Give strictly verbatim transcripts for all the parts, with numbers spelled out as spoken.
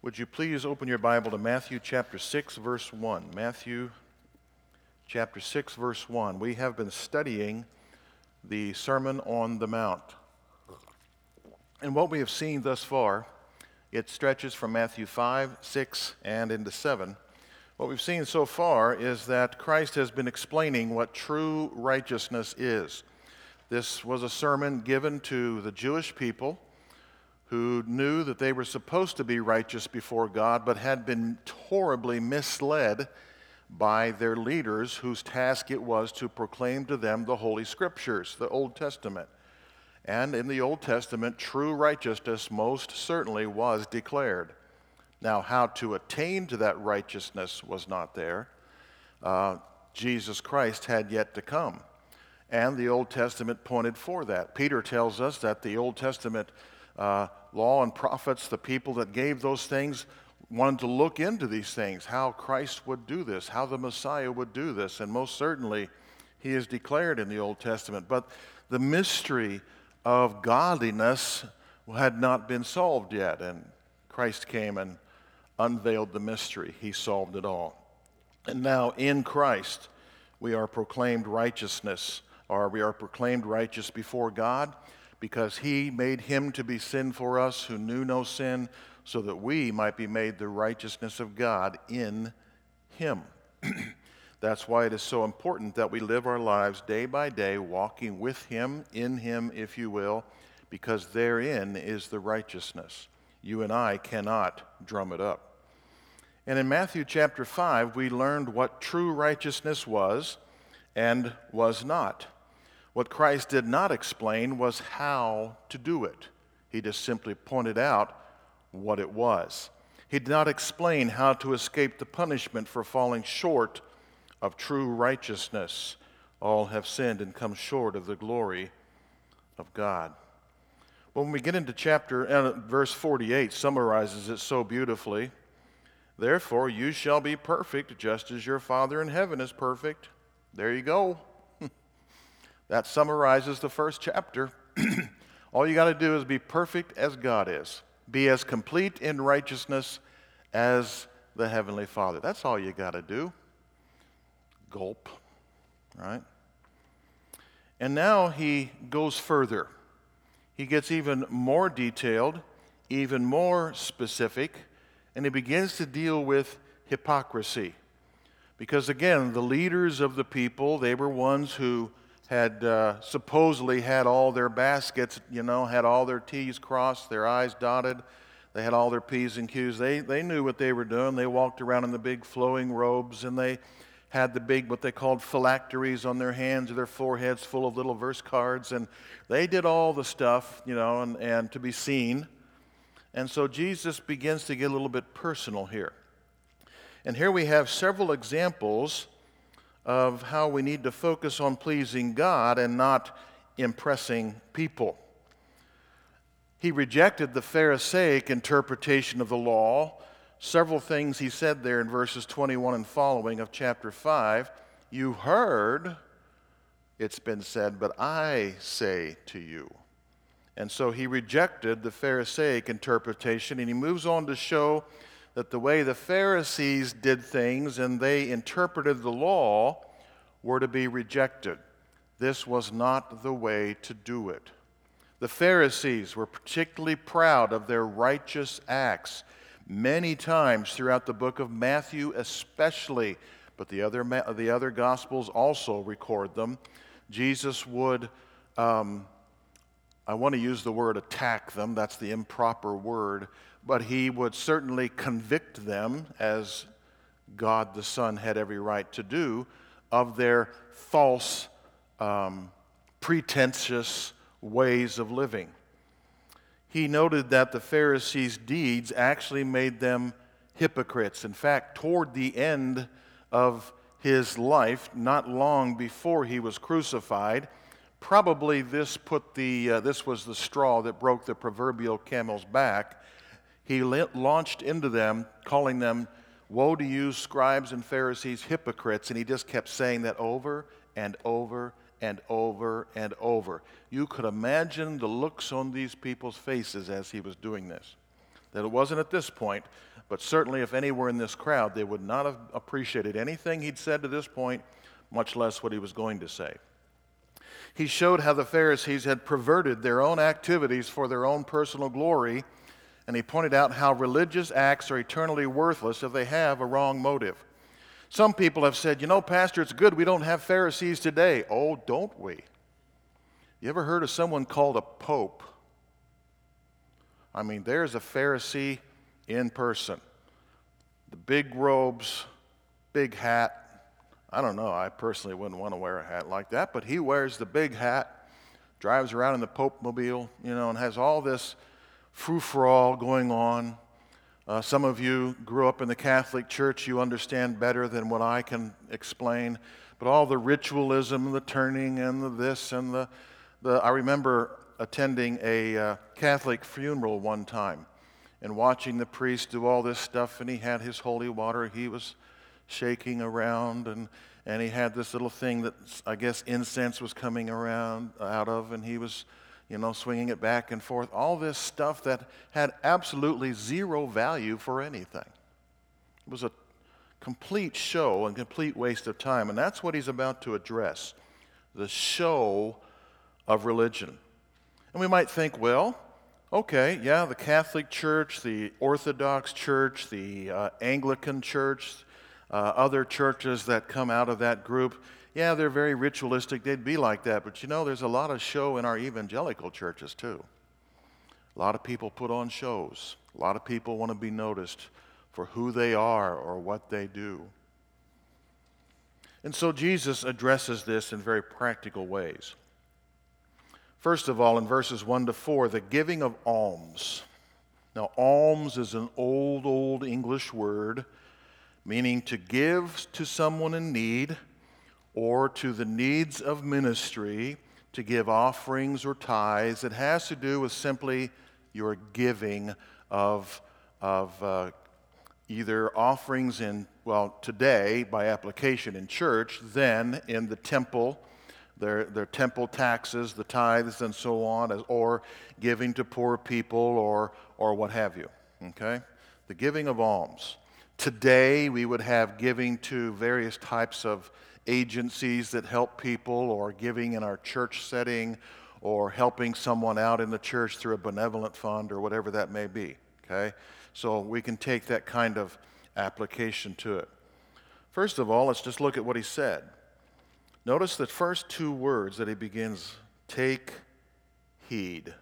Would you please open your Bible to Matthew chapter six, verse one. Matthew chapter six, verse one. We have been studying the Sermon on the Mount. And what we have seen thus far, it stretches from Matthew five, six, and into seven. What we've seen so far is that Christ has been explaining what true righteousness is. This was a sermon given to the Jewish people who knew that they were supposed to be righteous before God, but had been horribly misled by their leaders, whose task it was to proclaim to them the Holy Scriptures, the Old Testament. And in the Old Testament, true righteousness most certainly was declared. Now, how to attain to that righteousness was not there. Uh, Jesus Christ had yet to come. And the Old Testament pointed for that. Peter tells us that the Old Testament uh, law and prophets, the people that gave those things, wanted to look into these things, how Christ would do this, how the Messiah would do this. And most certainly, he is declared in the Old Testament. But the mystery of godliness had not been solved yet. And Christ came and unveiled the mystery. He solved it all. And now in Christ, we are proclaimed righteousness, or we are proclaimed righteous before God, because he made him to be sin for us who knew no sin, so that we might be made the righteousness of God in him. That's why it is so important that we live our lives day by day, walking with him, in him, if you will, because therein is the righteousness. You and I cannot drum it up. And in Matthew chapter five, we learned what true righteousness was and was not. What Christ did not explain was how to do it. He just simply pointed out what it was. He did not explain how to escape the punishment for falling short of true righteousness. All have sinned and come short of the glory of God. When we get into chapter, uh, verse forty-eight summarizes it so beautifully. Therefore, you shall be perfect, just as your Father in heaven is perfect. There you go. That summarizes the first chapter. All you got to do is be perfect as God is. Be as complete in righteousness as the Heavenly Father. That's all you got to do. Gulp, right? And now he goes further. He gets even more detailed, even more specific, and he begins to deal with hypocrisy. Because again, the leaders of the people, they were ones who had uh, supposedly had all their baskets, you know, had all their T's crossed, their I's dotted. They had all their P's and Q's. They, they knew what they were doing. They walked around in the big flowing robes, and they had the big, what they called phylacteries on their hands or their foreheads full of little verse cards. And they did all the stuff, you know, and, and to be seen. And so Jesus begins to get a little bit personal here. And here we have several examples of how we need to focus on pleasing God and not impressing people. He rejected the Pharisaic interpretation of the law. Several things he said there in verses twenty-one and following of chapter five. You heard, it's been said, but I say to you. And so he rejected the Pharisaic interpretation, and he moves on to show that the way the Pharisees did things and they interpreted the law were to be rejected. This was not the way to do it. The Pharisees were particularly proud of their righteous acts. Many times throughout the book of Matthew especially, but the other, the other Gospels also record them, Jesus would, um, I want to use the word attack them, that's the improper word, but he would certainly convict them, as God the Son had every right to do, of their false, um, pretentious ways of living. He noted that the Pharisees' deeds actually made them hypocrites. In fact, toward the end of his life, not long before he was crucified, probably this put the uh, this was the straw that broke the proverbial camel's back. He launched into them, calling them, "Woe to you, scribes and Pharisees, hypocrites," and he just kept saying that over and over and over and over. You could imagine the looks on these people's faces as he was doing this. That it wasn't at this point, but certainly if any were in this crowd, they would not have appreciated anything he'd said to this point, much less what he was going to say. He showed how the Pharisees had perverted their own activities for their own personal glory, and he pointed out how religious acts are eternally worthless if they have a wrong motive. Some people have said, you know, Pastor, it's good we don't have Pharisees today. Oh, don't we? You ever heard of someone called a pope? I mean, there's a Pharisee in person. The big robes, big hat. I don't know, I personally wouldn't want to wear a hat like that, but he wears the big hat, drives around in the Pope mobile, you know, and has all this frou-frou going on. Uh, some of you grew up in the Catholic Church, you understand better than what I can explain, but all the ritualism and the turning and the this and the, the I remember attending a uh, Catholic funeral one time and watching the priest do all this stuff, and he had his holy water, he was shaking around, and, and he had this little thing that I guess incense was coming around out of, and he was, you know, swinging it back and forth. All this stuff that had absolutely zero value for anything. It was a complete show and complete waste of time, and that's what he's about to address, the show of religion. And we might think, well, okay, yeah, the Catholic Church, the Orthodox Church, the uh, Anglican Church, Uh, other churches that come out of that group, yeah, they're very ritualistic. They'd be like that. But you know, there's a lot of show in our evangelical churches too. A lot of people put on shows. A lot of people want to be noticed for who they are or what they do. And so Jesus addresses this in very practical ways. First of all, in verses one to four, the giving of alms. Now, alms is an old, old English word meaning to give to someone in need or to the needs of ministry, to give offerings or tithes. It has to do with simply your giving of, of uh, either offerings in, well, today by application in church, then in the temple, their, their temple taxes, the tithes and so on, as, or giving to poor people or, or what have you, okay? The giving of alms. Today, we would have giving to various types of agencies that help people, or giving in our church setting, or helping someone out in the church through a benevolent fund, or whatever that may be, okay? So we can take that kind of application to it. First of all, let's just look at what he said. Notice the first two words that he begins, take heed.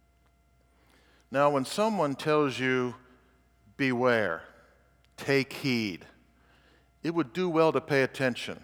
Now, when someone tells you, beware, take heed, it would do well to pay attention.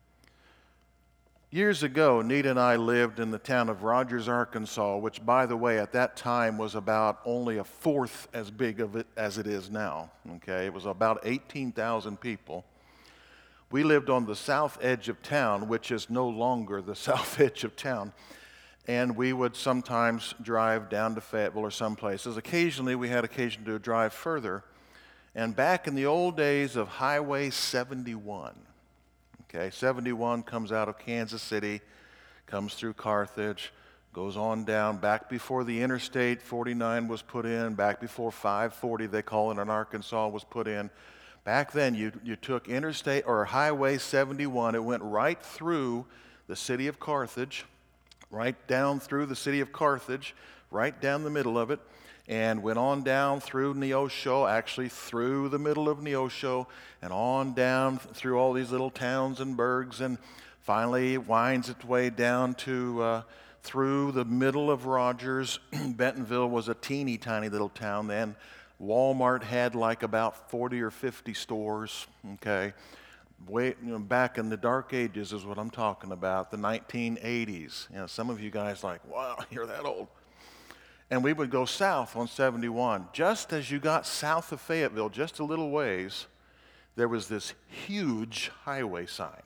Years ago, Nita and I lived in the town of Rogers, Arkansas, which, by the way, at that time was about only a fourth as big of it as it is now. Okay, it was about eighteen thousand people. We lived on the south edge of town, which is no longer the south edge of town, and we would sometimes drive down to Fayetteville or some places. Occasionally, we had occasion to drive further. And back in the old days of Highway seventy-one, okay, seventy-one comes out of Kansas City, comes through Carthage, goes on down, back before the Interstate forty-nine was put in, back before five forty, they call it in Arkansas, was put in. Back then, you, you took Interstate or Highway seventy-one, it went right through the city of Carthage, right down through the city of Carthage, right down the middle of it, and went on down through Neosho, actually through the middle of Neosho, and on down through all these little towns and burgs, and finally winds its way down to uh, through the middle of Rogers. Bentonville was a teeny tiny little town then. Walmart had like about forty or fifty stores, okay? Way, you know, back in the dark ages is what I'm talking about, the nineteen eighties. You know, some of you guys are like, wow, you're that old. And we would go south on seventy-one. Just as you got south of Fayetteville, just a little ways, there was this huge highway sign,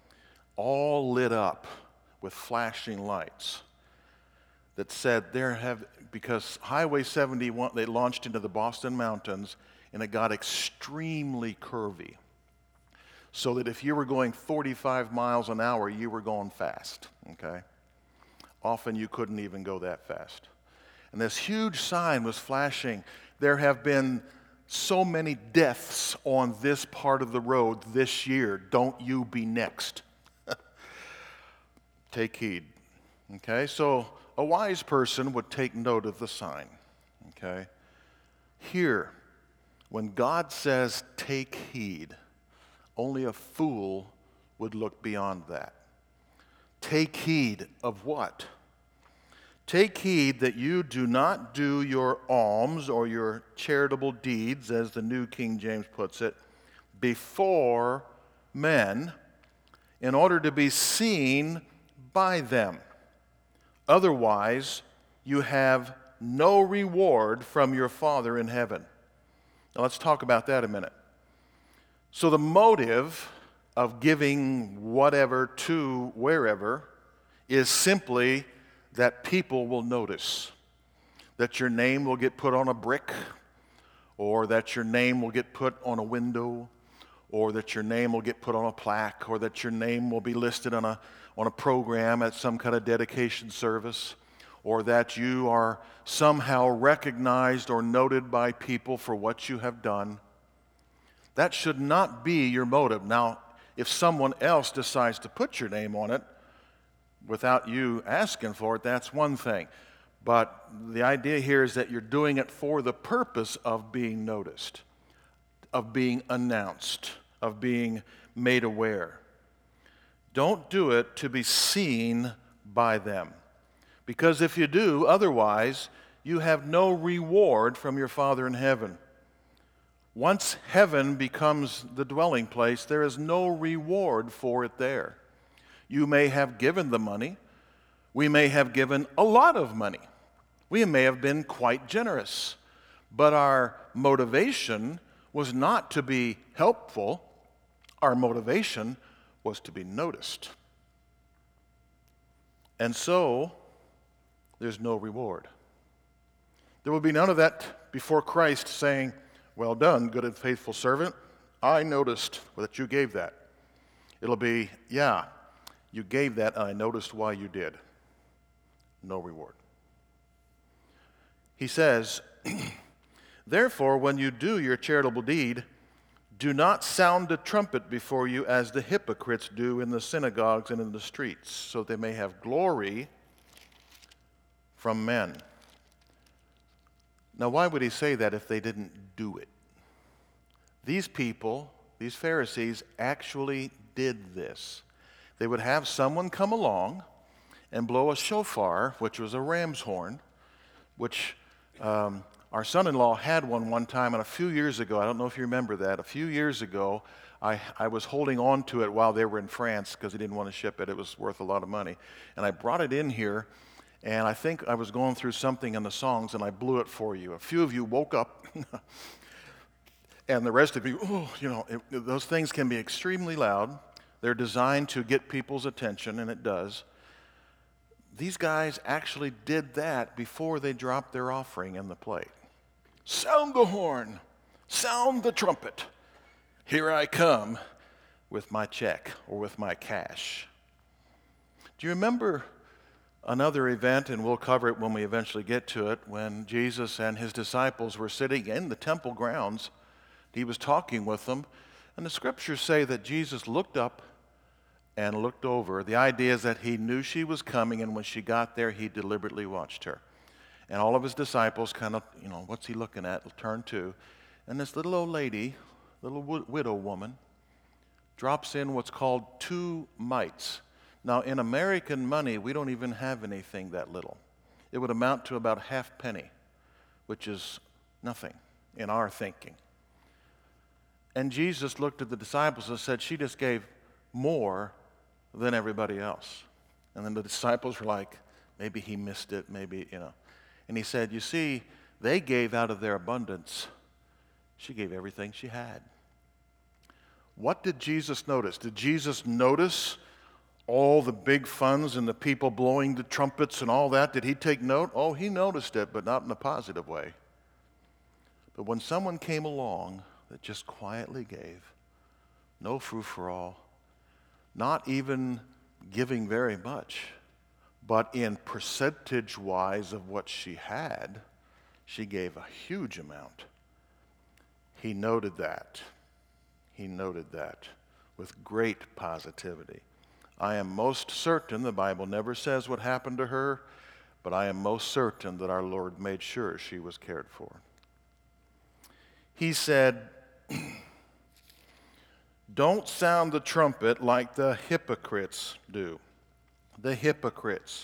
all lit up with flashing lights that said there have, because Highway seventy-one, they launched into the Boston Mountains, and it got extremely curvy, so that if you were going forty-five miles an hour, you were going fast, okay? Often you couldn't even go that fast. And this huge sign was flashing There have been so many deaths on this part of the road this year. Don't you be next. Take heed. Okay, so a wise person would take note of the sign. Okay, here, when God says take heed, only a fool would look beyond that. Take heed of what? Take heed that you do not do your alms or your charitable deeds, as the New King James puts it, before men in order to be seen by them. Otherwise, you have no reward from your Father in heaven. Now let's talk about that a minute. So the motive of giving whatever to wherever is simply that people will notice, that your name will get put on a brick, or that your name will get put on a window, or that your name will get put on a plaque, or that your name will be listed on a, on a program at some kind of dedication service, or that you are somehow recognized or noted by people for what you have done. That should not be your motive. Now, if someone else decides to put your name on it without you asking for it, that's one thing. But the idea here is that you're doing it for the purpose of being noticed, of being announced, of being made aware. Don't do it to be seen by them. Because if you do, otherwise, you have no reward from your Father in heaven. Once heaven becomes the dwelling place, there is no reward for it there. You may have given the money. We may have given a lot of money. We may have been quite generous. But our motivation was not to be helpful. Our motivation was to be noticed. And so, there's no reward. There will be none of that before Christ saying, "Well done, good and faithful servant. I noticed that you gave that." It'll be, "Yeah, you gave that, and I noticed why you did." No reward. He says, "Therefore, when you do your charitable deed, do not sound a trumpet before you as the hypocrites do in the synagogues and in the streets, so they may have glory from men." Now, why would he say that if they didn't do it? These people, these Pharisees, actually did this. They would have someone come along and blow a shofar, which was a ram's horn, which um, our son-in-law had one one time, and a few years ago, I don't know if you remember that, a few years ago, I, I was holding on to it while they were in France because he didn't want to ship it. It was worth a lot of money. And I brought it in here, and I think I was going through something in the songs, and I blew it for you. A few of you woke up, and the rest of you, oh, you know, it, those things can be extremely loud. They're designed to get people's attention, and it does. These guys actually did that before they dropped their offering in the plate. Sound the horn, sound the trumpet. Here I come with my check or with my cash. Do you remember another event, and we'll cover it when we eventually get to it, when Jesus and his disciples were sitting in the temple grounds? He was talking with them, and the scriptures say that Jesus looked up and looked over. The idea is that he knew she was coming, and when she got there, he deliberately watched her. And all of his disciples kind of, you know, what's he looking at? Turn to. And this little old lady, little widow woman, drops in what's called two mites. Now, in American money, we don't even have anything that little. It would amount to about a half penny, which is nothing in our thinking. And Jesus looked at the disciples and said, "She just gave more than everybody else." And then the disciples were like, maybe he missed it, maybe, you know. And he said, "You see, they gave out of their abundance. She gave everything she had." What did Jesus notice? Did Jesus notice all the big funds and the people blowing the trumpets and all that? Did he take note? Oh, he noticed it, but not in a positive way. But when someone came along that just quietly gave, no frou-for-all, not even giving very much, but in percentage-wise of what she had, She gave a huge amount. He noted that. He noted that with great positivity. I am most certain, the Bible never says what happened to her, but I am most certain that our Lord made sure she was cared for. He said, don't sound the trumpet like the hypocrites do. The hypocrites.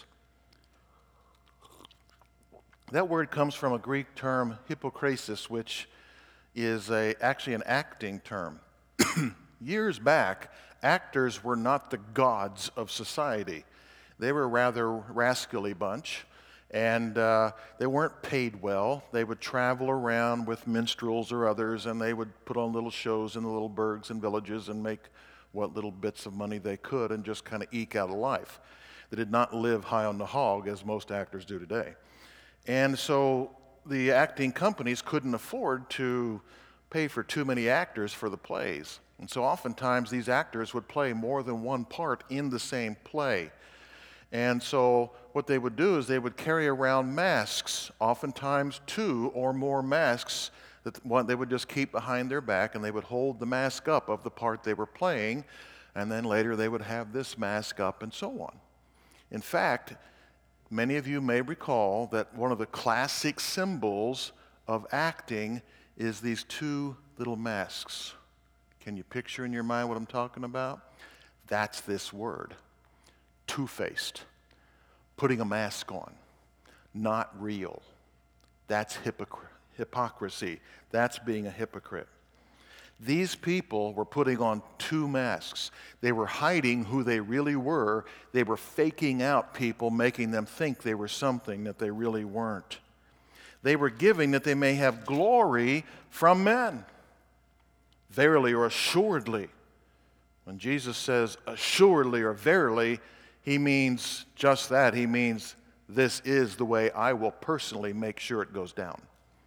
That word comes from a Greek term, hypokrisis, which is a, actually an acting term. Years back, actors were not the gods of society. They were a rather rascally bunch, and uh, they weren't paid well. They would travel around with minstrels or others, and they would put on little shows in the little burgs and villages and make what little bits of money they could and just kind of eke out a life. They did not live high on the hog as most actors do today. And so the acting companies couldn't afford to pay for too many actors for the plays. And so oftentimes these actors would play more than one part in the same play. And so what they would do is they would carry around masks, oftentimes two or more masks that one, they would just keep behind their back, and they would hold the mask up of the part they were playing, and then later they would have this mask up and so on. In fact, many of you may recall that one of the classic symbols of acting is these two little masks. Can you picture in your mind what I'm talking about? That's this word, two-faced, putting a mask on, not real. That's hypocr- hypocrisy. That's being a hypocrite. These people were putting on two masks. They were hiding who they really were. They were faking out people, making them think they were something that they really weren't. They were giving that they may have glory from men. Verily or assuredly. When Jesus says assuredly or verily, he means just that. He means this is the way I will personally make sure it goes down.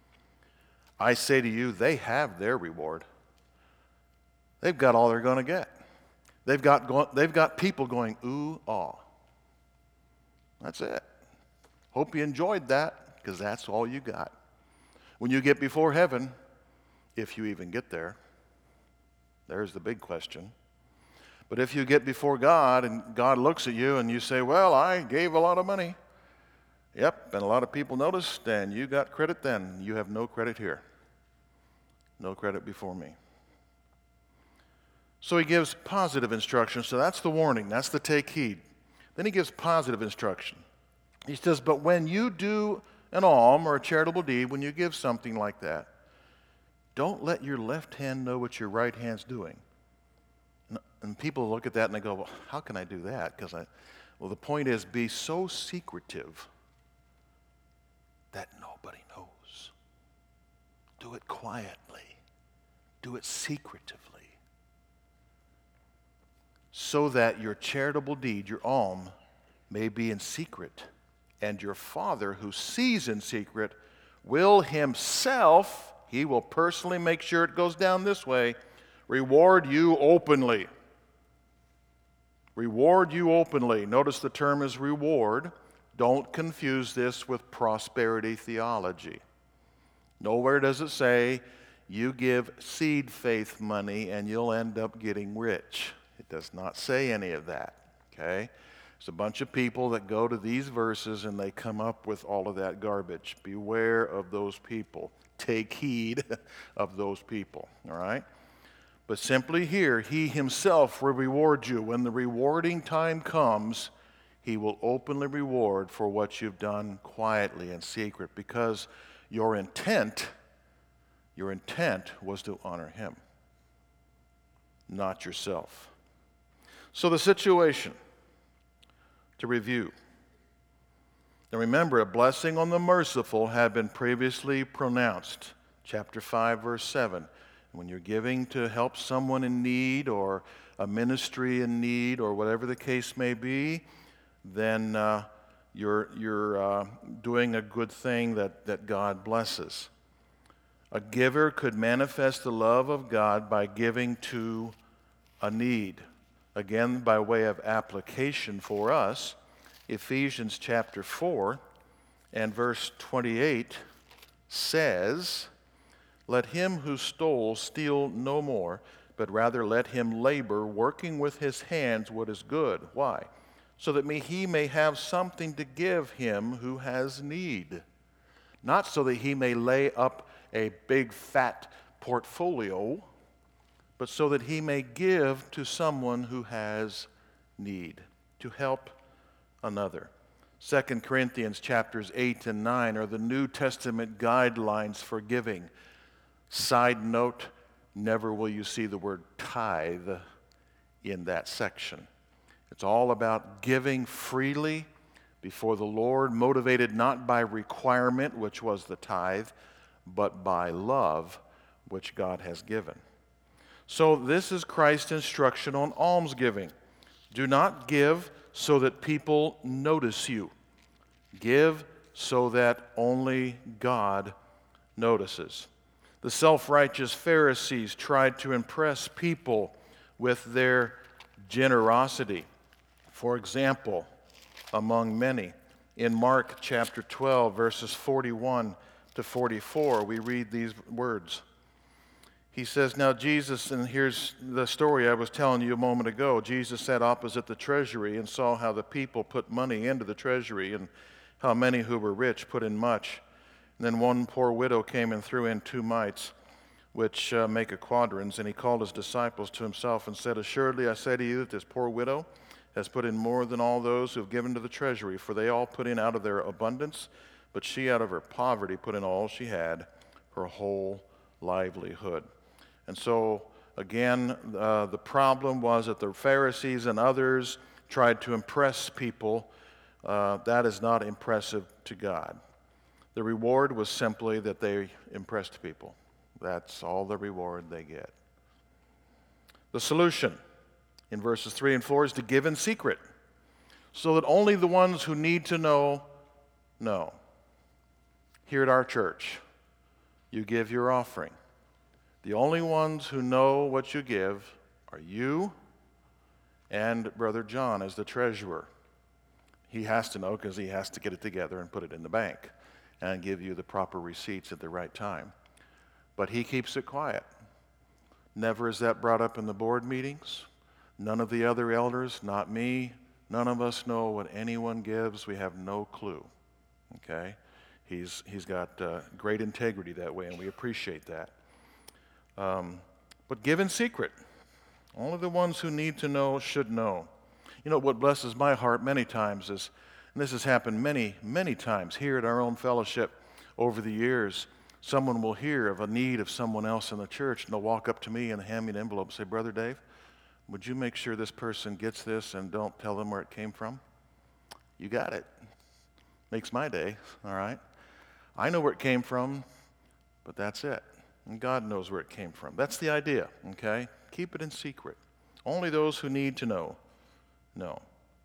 I say to you, they have their reward. They've got all they're going to get. They've got, go- they've got people going, ooh, aw. That's it. Hope you enjoyed that, because that's all you got. When you get before heaven, if you even get there, there's the big question. But if you get before God and God looks at you and you say, well, I gave a lot of money. Yep, and a lot of people noticed, and you got credit then. You have no credit here. No credit before me. So he gives positive instruction. So that's the warning. That's the take heed. Then he gives positive instruction. He says, but when you do an alm or a charitable deed, when you give something like that, don't let your left hand know what your right hand's doing. And people look at that and they go, well, how can I do that? Because I, well, the point is, be so secretive that nobody knows. Do it quietly. Do it secretively. So that your charitable deed, your alm, may be in secret. And your Father who sees in secret will himself, he will personally make sure it goes down this way, reward you openly. Reward you openly. Notice the term is reward. Don't confuse this with prosperity theology. Nowhere does it say you give seed faith money and you'll end up getting rich. It does not say any of that, okay? There's a bunch of people that go to these verses and they come up with all of that garbage. Beware of those people. Take heed of those people, all right? But simply here, he himself will reward you. When the rewarding time comes, he will openly reward for what you've done quietly in secret, because your intent, your intent was to honor him, not yourself. So the situation, to review. Now remember, a blessing on the merciful had been previously pronounced. Chapter five, verse seven. When you're giving to help someone in need or a ministry in need or whatever the case may be, then uh, you're, you're uh, doing a good thing that, that God blesses. A giver could manifest the love of God by giving to a need. Again, by way of application for us, Ephesians chapter four and verse twenty-eight says, let him who stole steal no more, but rather let him labor, working with his hands what is good. Why? So that me, he may have something to give him who has need. Not so that he may lay up a big fat portfolio, but so that he may give to someone who has need, to help another. Second Corinthians chapters eight and nine are the New Testament guidelines for giving. Side note, never will you see the word tithe in that section. It's all about giving freely before the Lord, motivated not by requirement, which was the tithe, but by love, which God has given. So this is Christ's instruction on almsgiving. Do not give so that people notice you. Give so that only God notices. The self-righteous Pharisees tried to impress people with their generosity. For example, among many, in Mark chapter twelve, verses forty-one to forty-four, we read these words. He says, now Jesus, and here's the story I was telling you a moment ago. Jesus sat opposite the treasury and saw how the people put money into the treasury and how many who were rich put in much. And then one poor widow came and threw in two mites, which uh, make a quadrans. And he called his disciples to himself and said, assuredly I say to you that this poor widow has put in more than all those who have given to the treasury, for they all put in out of their abundance, but she out of her poverty put in all she had, her whole livelihood. And so, again, uh, the problem was that the Pharisees and others tried to impress people. Uh, that is not impressive to God. The reward was simply that they impressed people. That's all the reward they get. The solution in verses three and four is to give in secret, so that only the ones who need to know, know. Here at our church, you give your offering. The only ones who know what you give are you and Brother John as the treasurer. He has to know because he has to get it together and put it in the bank and give you the proper receipts at the right time. But he keeps it quiet. Never is that brought up in the board meetings. None of the other elders, not me, none of us know what anyone gives. We have no clue. Okay? He's, he's got uh, great integrity that way, and we appreciate that. Um, but give in secret. Only the ones who need to know should know. You know, what blesses my heart many times is, and this has happened many, many times here at our own fellowship over the years, someone will hear of a need of someone else in the church, and they'll walk up to me and hand me an envelope and say, Brother Dave, would you make sure this person gets this and don't tell them where it came from? You got it. Makes my day, all right? I know where it came from, but that's it. And God knows where it came from. That's the idea, okay? Keep it in secret. Only those who need to know, know.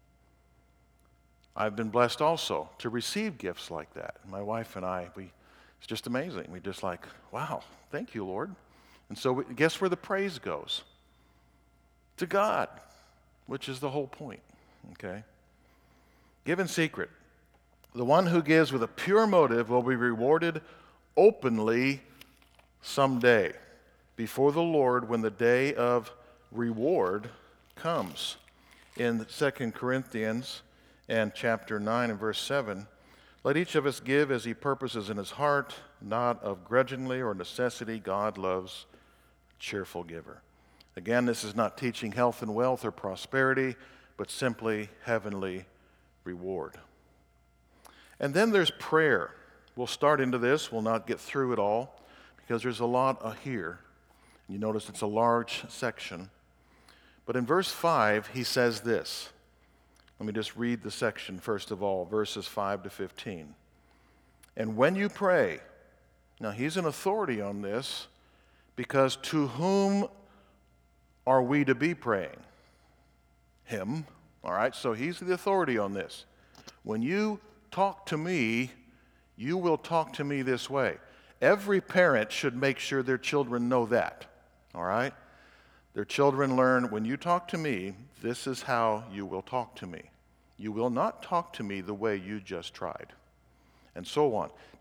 I've been blessed also to receive gifts like that. My wife and I, we, it's just amazing. We just like, wow, thank you, Lord. And so we, guess where the praise goes? To God, which is the whole point, okay? Give in secret. The one who gives with a pure motive will be rewarded openly someday before the Lord when the day of reward comes. In Second Corinthians and chapter nine and verse seven, let each of us give as he purposes in his heart, not of grudgingly or necessity. God loves a cheerful giver. Again, this is not teaching health and wealth or prosperity, but simply heavenly reward. And then there's prayer. We'll start into this. We'll not get through it all because there's a lot uh, here. You notice it's a large section. But in verse five, he says this. Let me just read the section first of all, verses five to fifteen. And when you pray, now he's an authority on this because to whom are we to be praying? Him. All right, so he's the authority on this. When you talk to me, you will talk to me this way. Every parent should make sure their children know that. All right? Their children learn, when you talk to me, this is how you will talk to me. You will not talk to me the way you just tried. And so on.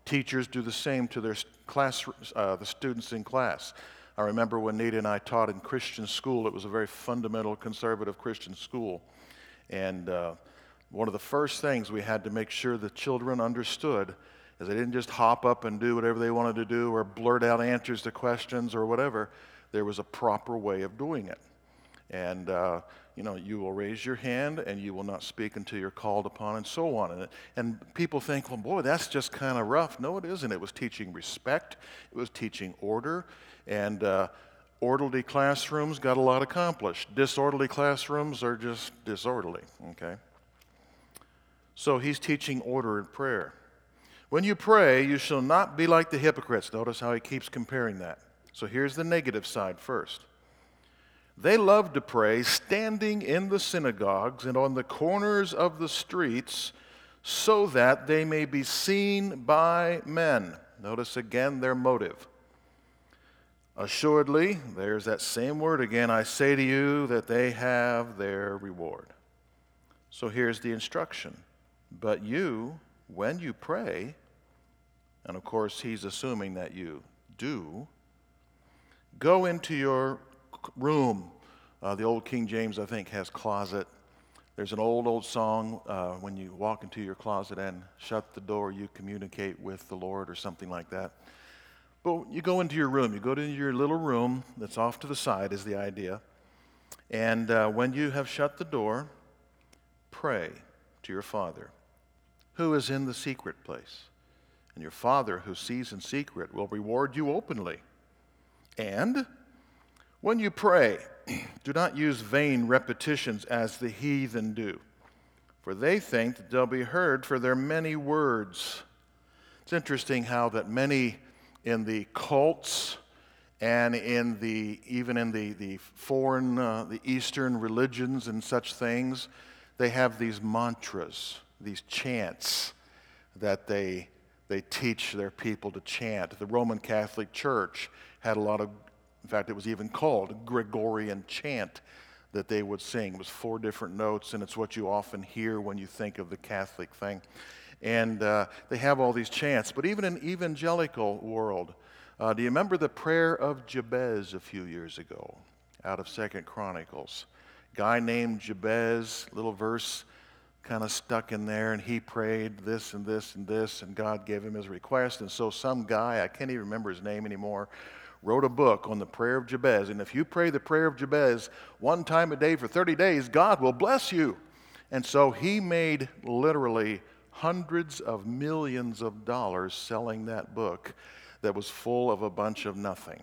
Teachers do the same to their class, uh, the students in class. I remember when Nita and I taught in Christian school. It was a very fundamental, conservative Christian school. And uh, one of the first things we had to make sure the children understood is they didn't just hop up and do whatever they wanted to do or blurt out answers to questions or whatever. There was a proper way of doing it. And, uh, you know, you will raise your hand and you will not speak until you're called upon and so on. And, and people think, well, boy, that's just kind of rough. No, it isn't. It was teaching respect. It was teaching order. And uh, orderly classrooms got a lot accomplished. Disorderly classrooms are just disorderly, okay? So he's teaching order in prayer. When you pray, you shall not be like the hypocrites. Notice how he keeps comparing that. So here's the negative side first. They love to pray standing in the synagogues and on the corners of the streets so that they may be seen by men. Notice again their motive. Assuredly, there's that same word again, I say to you that they have their reward. So here's the instruction. But you, when you pray, and of course he's assuming that you do, go into your room. Uh, the old King James, I think, has closet. There's an old, old song, uh, when you walk into your closet and shut the door, you communicate with the Lord or something like that. But you go into your room. You go to your little room that's off to the side is the idea. And uh, when you have shut the door, pray to your Father, who is in the secret place. And your Father, who sees in secret, will reward you openly. And when you pray, do not use vain repetitions as the heathen do, for they think that they'll be heard for their many words. It's interesting how that many in the cults and in the even in the, the foreign, uh, the Eastern religions and such things, they have these mantras, these chants that they they teach their people to chant. The Roman Catholic Church had a lot of, in fact, it was even called Gregorian chant that they would sing. It was four different notes, and it's what you often hear when you think of the Catholic thing. And uh, they have all these chants. But even in evangelical world, uh, do you remember the prayer of Jabez a few years ago out of Second Chronicles? Guy named Jabez, little verse kind of stuck in there, and he prayed this and this and this, and God gave him his request. And so some guy, I can't even remember his name anymore, wrote a book on the prayer of Jabez. And if you pray the prayer of Jabez one time a day for thirty days, God will bless you. And so he made literally hundreds of millions of dollars selling that book that was full of a bunch of nothing.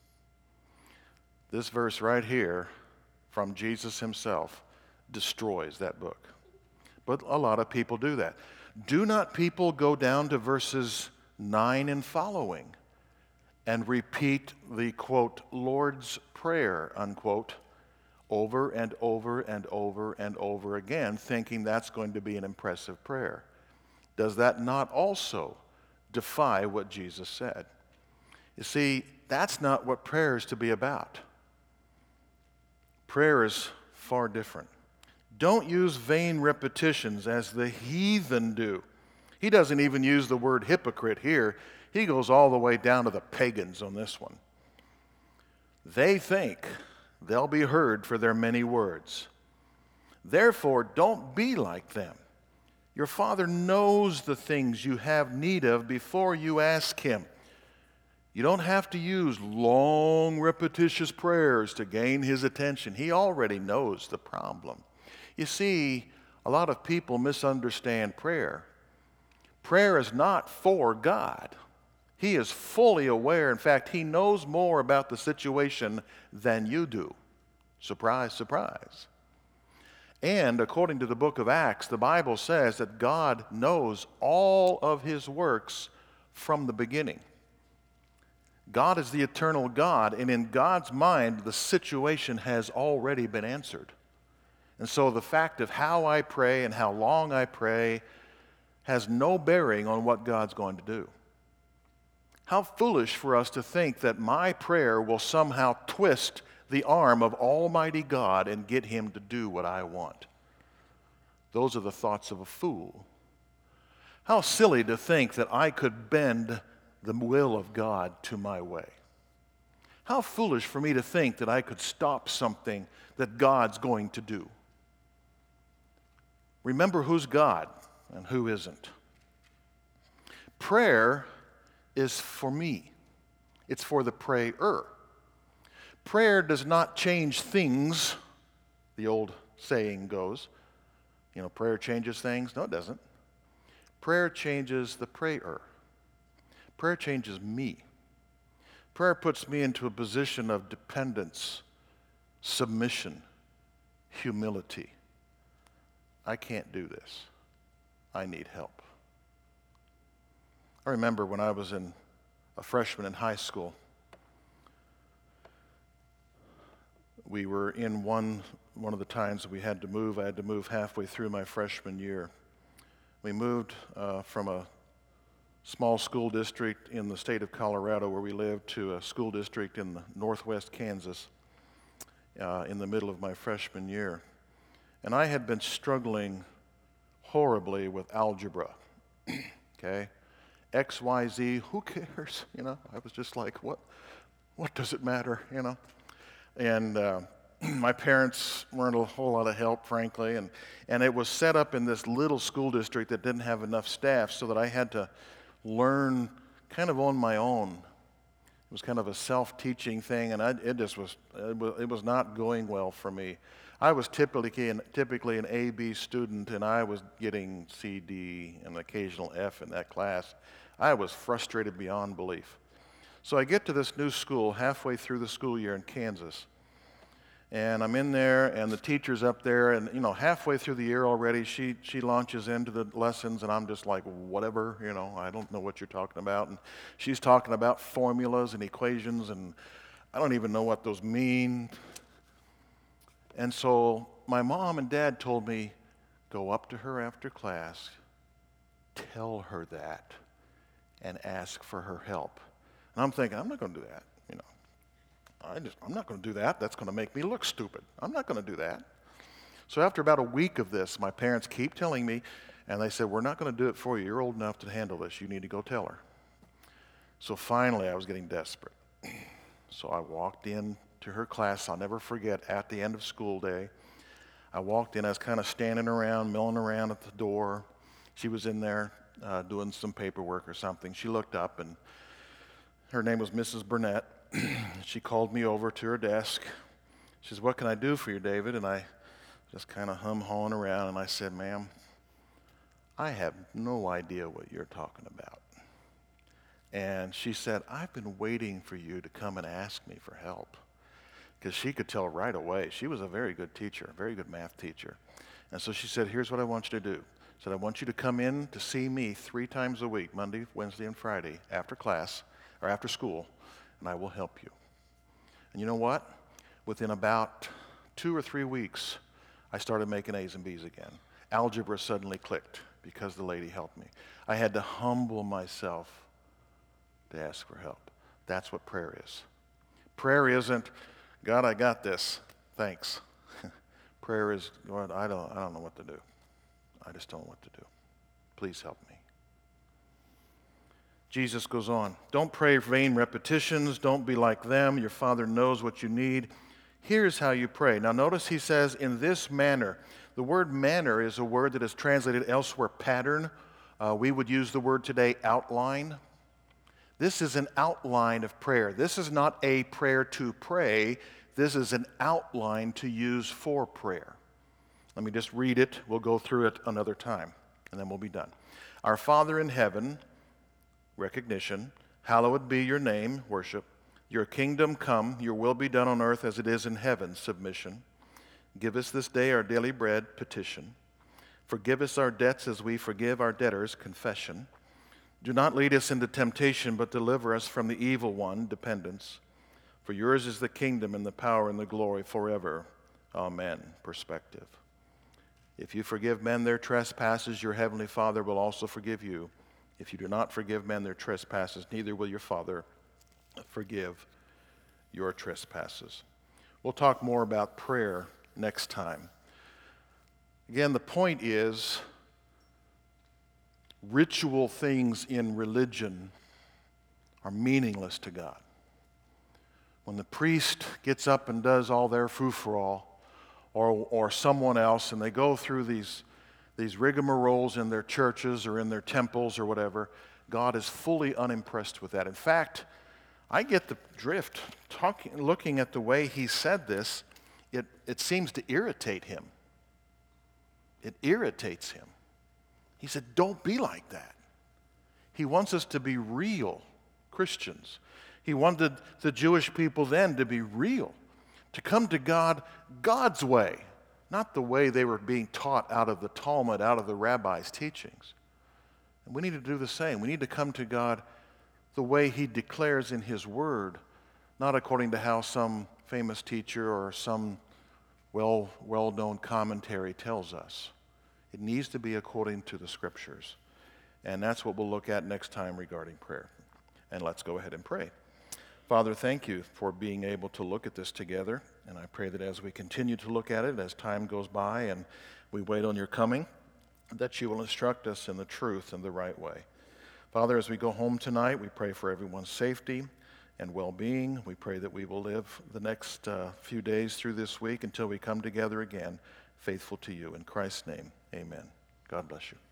This verse right here from Jesus himself destroys that book. But a lot of people do that. Do not people go down to verses nine and following and repeat the, quote, Lord's Prayer, unquote, over and over and over and over again, thinking that's going to be an impressive prayer? Does that not also defy what Jesus said? You see, that's not what prayer is to be about. Prayer is far different. Don't use vain repetitions as the heathen do. He doesn't even use the word hypocrite here. He goes all the way down to the pagans on this one. They think they'll be heard for their many words. Therefore, don't be like them. Your Father knows the things you have need of before you ask him. You don't have to use long, repetitious prayers to gain his attention. He already knows the problem. You see, a lot of people misunderstand prayer. Prayer is not for God. He is fully aware. In fact, he knows more about the situation than you do. Surprise, surprise. And according to the book of Acts, the Bible says that God knows all of his works from the beginning. God is the eternal God, and in God's mind, the situation has already been answered. And so the fact of how I pray and how long I pray has no bearing on what God's going to do. How foolish for us to think that my prayer will somehow twist the arm of Almighty God and get him to do what I want. Those are the thoughts of a fool. How silly to think that I could bend the will of God to my way. How foolish for me to think that I could stop something that God's going to do. Remember who's God and who isn't. Prayer is for me. It's for the prayer. Prayer does not change things, the old saying goes. You know, prayer changes things. No, it doesn't. Prayer changes the prayer. Prayer changes me. Prayer puts me into a position of dependence, submission, humility. I can't do this. I need help. I remember when I was in a freshman in high school, we were in one, one of the times that we had to move. I had to move halfway through my freshman year. We moved uh, from a small school district in the state of Colorado where we lived to a school district in the northwest Kansas uh, in the middle of my freshman year. And I had been struggling horribly with algebra, okay? X, Y, Z, who cares, you know? I was just like, what, what does it matter, you know? And uh, my parents weren't a whole lot of help, frankly, and, and it was set up in this little school district that didn't have enough staff, so that I had to learn kind of on my own. It was kind of a self-teaching thing, and I, it just was it, was, it was not going well for me. I was typically an, typically an A B student, and I was getting C, D, and an occasional F in that class. I was frustrated beyond belief. So I get to this new school halfway through the school year in Kansas, and I'm in there, and the teacher's up there, and you know, halfway through the year already, she she launches into the lessons, and I'm just like, whatever, you know, I don't know what you're talking about. And she's talking about formulas and equations, and I don't even know what those mean. And so my mom and dad told me, go up to her after class, tell her that, and ask for her help. And I'm thinking, I'm not going to do that, you know. I just, I'm not going to do that. That's going to make me look stupid. I'm not going to do that. So after about a week of this, my parents keep telling me, and they said, we're not going to do it for you. You're old enough to handle this. You need to go tell her. So finally, I was getting desperate. So I walked in to her class. I'll never forget, at the end of school day, I walked in. I was kind of standing around, milling around at the door. She was in there uh, doing some paperwork or something. She looked up, and her name was Missus Burnett. She called me over to her desk. She says, what can I do for you, David? And I just kind of hum-hawing around, and I said, ma'am, I have no idea what you're talking about. And she said, I've been waiting for you to come and ask me for help. Because she could tell right away. She was a very good teacher, a very good math teacher. And so she said, here's what I want you to do. She said, I want you to come in to see me three times a week, Monday, Wednesday, and Friday, after class, or after school, and I will help you. And you know what? Within about two or three weeks, I started making A's and B's again. Algebra suddenly clicked because the lady helped me. I had to humble myself to ask for help. That's what prayer is. Prayer isn't, God, I got this, thanks. Prayer is, Lord, I don't, I don't know what to do. I just don't know what to do. Please help me. Jesus goes on, don't pray vain repetitions. Don't be like them. Your Father knows what you need. Here's how you pray. Now notice he says, in this manner. The word manner is a word that is translated elsewhere pattern. Uh, we would use the word today outline. This is an outline of prayer. This is not a prayer to pray. This is an outline to use for prayer. Let me just read it. We'll go through it another time, and then we'll be done. Our Father in heaven, recognition, hallowed be your name, worship. Your kingdom come, your will be done on earth as it is in heaven, submission. Give us this day our daily bread, petition. Forgive us our debts as we forgive our debtors, confession. Do not lead us into temptation, but deliver us from the evil one, dependence. For yours is the kingdom and the power and the glory forever. Amen. Perspective. If you forgive men their trespasses, your heavenly Father will also forgive you. If you do not forgive men their trespasses, neither will your Father forgive your trespasses. We'll talk more about prayer next time. Again, the point is, ritual things in religion are meaningless to God. When the priest gets up and does all their frou-frou, or, or someone else, and they go through these, these rigmaroles in their churches or in their temples or whatever, God is fully unimpressed with that. In fact, I get the drift. Talking, looking at the way he said this, it, it seems to irritate him. It irritates him. He said, don't be like that. He wants us to be real Christians. He wanted the Jewish people then to be real, to come to God God's way, not the way they were being taught out of the Talmud, out of the rabbis' teachings. And we need to do the same. We need to come to God the way he declares in his word, not according to how some famous teacher or some well, well-known commentary tells us. It needs to be according to the scriptures. And that's what we'll look at next time regarding prayer. And let's go ahead and pray. Father, thank you for being able to look at this together. And I pray that as we continue to look at it, as time goes by and we wait on your coming, that you will instruct us in the truth and the right way. Father, as we go home tonight, we pray for everyone's safety and well-being. We pray that we will live the next uh, few days through this week until we come together again, faithful to you. In Christ's name, amen. God bless you.